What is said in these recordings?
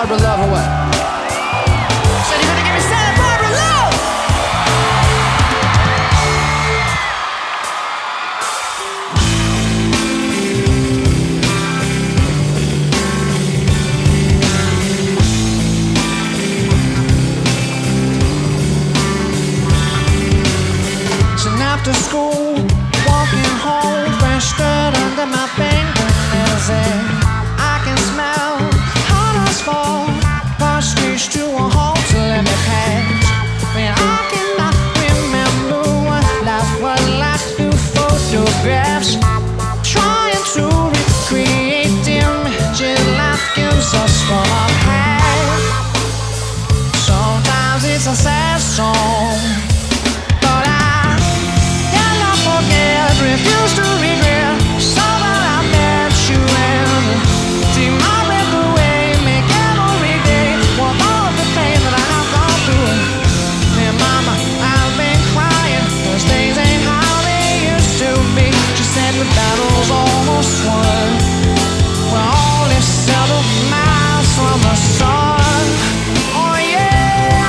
Barbara love or what? Said you're gonna give me Santa Barbara love! After school, walking home, fresh dirt under my fingernails, and I can smell hot asphalt, postage to a halt to let me pass. Man, I cannot remember what life was like through photographs, trying to recreate the images life gives us from our past. Sometimes it's a sad song, refuse to regret, so that I met you and take my breath away, make every day worth all of the pain that I have gone through. And mama, I've been crying, those days ain't how they used to be. She said the battle's almost won, we're only several miles from the sun. Oh yeah,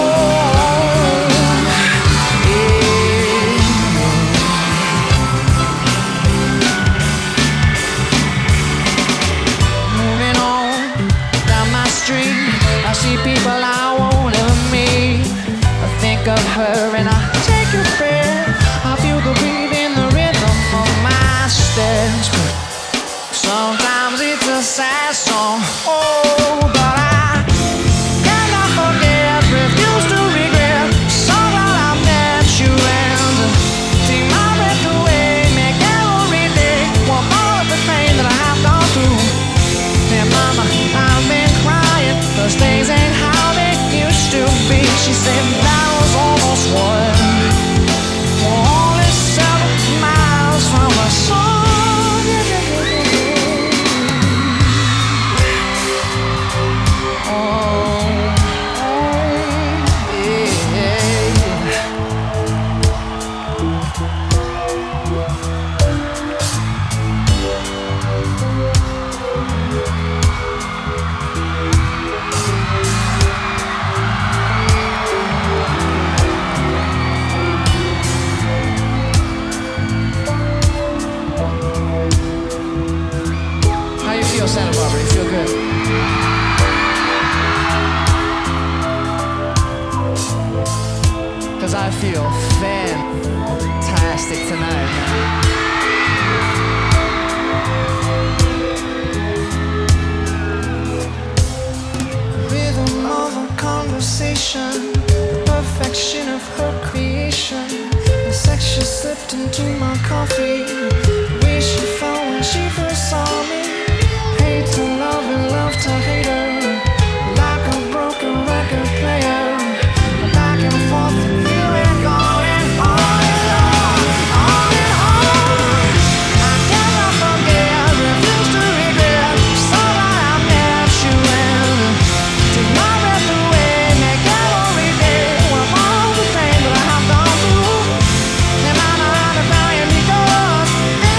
I see people I won't ever meet. I think of her and I take a breath. I feel the beat in the rhythm of my steps. But sometimes it's a sad song. Oh, but I cannot forget, refuse to regret. So that I met you and take my breath away, make every day worth all of the pain that I have gone through. And mama, I've been crying, those days ain't how they used to be. She said that was almost won, we're only 7 miles from the sun. Santa Barbara, you feel good? Cause I feel fantastic tonight, man. Rhythm of a conversation, the perfection of her creation. The sex she slipped into my coffee, the way she felt when she first saw me. Hate to love and love to hate her, like a broken record player, back and forth, here and gone and on and on, on and on. I cannot forget, refuse to regret, so that I met you and take my breath away, make every day worth all the pain that I have gone through. And I'm not a million because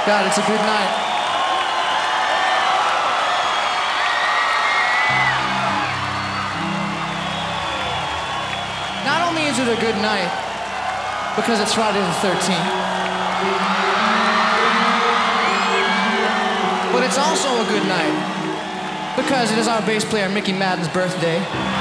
God, it's a good night. Not only is it a good night because it's Friday the 13th, but it's also a good night because it is our bass player Mickey Madden's birthday.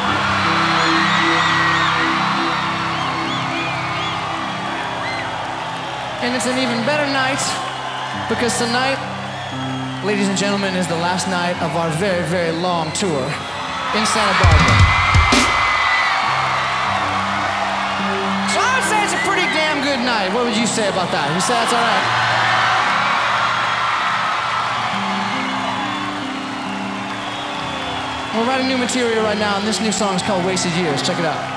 And it's an even better night because tonight, ladies and gentlemen, is the last night of our very, very long tour in Santa Barbara. So I would say it's a pretty damn good night. What would you say about that? You say that's all right? We're writing new material right now, and this new song is called Wasted Years. Check it out.